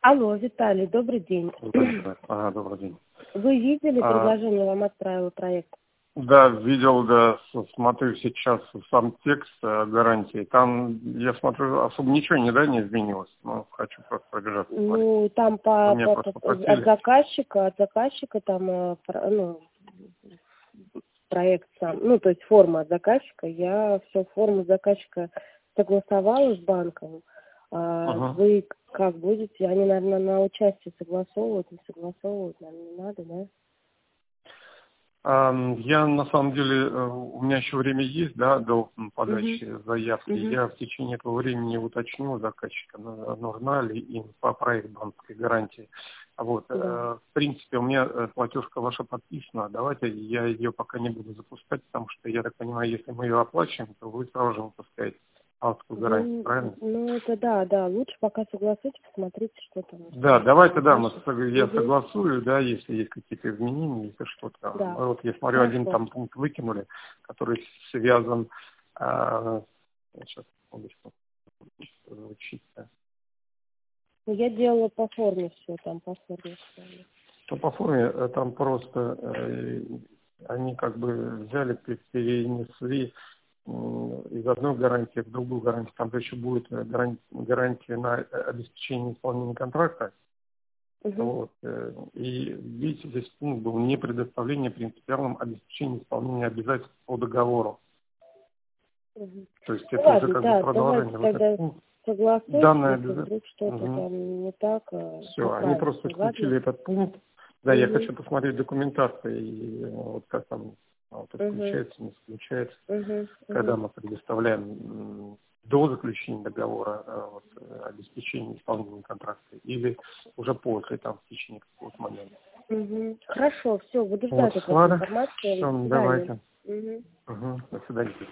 Алло, Виталий, добрый день. Ага, добрый день. Вы видели предложение, вам отправила проект? Да, видел, да, смотрю сейчас сам текст гарантии. Там, я смотрю, особо ничего не изменилось. Но хочу просто пробежаться. Ну, там от заказчика там, проект сам, ну, то есть форма от заказчика. Я всю форму заказчика согласовала с банком. Вы как будете? Они, наверное, на участие согласовывают, не согласовывают, наверное, не надо, да? Я, на самом деле, у меня еще время есть, да, до подачи заявки. Я в течение этого времени уточню у заказчика, нужна ли им по проекту банковской гарантии. Вот. В принципе, у меня платежка ваша подписана. Давайте я ее пока не буду запускать, потому что, я так понимаю, если мы ее оплачиваем, то вы сразу же выпускаете банковскую гарантию, правильно? Ну, это да. Лучше пока согласуйте, посмотрите, что там. Да, давайте, я согласую, да, если есть какие-то изменения, если что-то. Да. Вот я смотрю, один там пункт выкинули, который связан, сейчас, секундочку, звучит. Ну, я делала по форме все, там по форме. То по форме там просто они как бы взяли, перенесли из одной гарантии в другую гарантию. Там еще будет гарантия на обеспечение исполнения контракта. Вот. И видите, здесь пункт был не предоставление принципиальном обеспечения исполнения обязательств по договору. То есть это уже как бы продолжение. Вот этот пункт. Данное вдруг что-то там не так. Все, они просто включили этот пункт. Да, я хочу посмотреть документацию, и вот как там включается, не включается, когда мы предоставляем до заключения договора обеспечение исполнения контракта или уже после, там, в течение какого-то момента. Хорошо, все, буду ждать этой информации. Все, давайте. До свидания.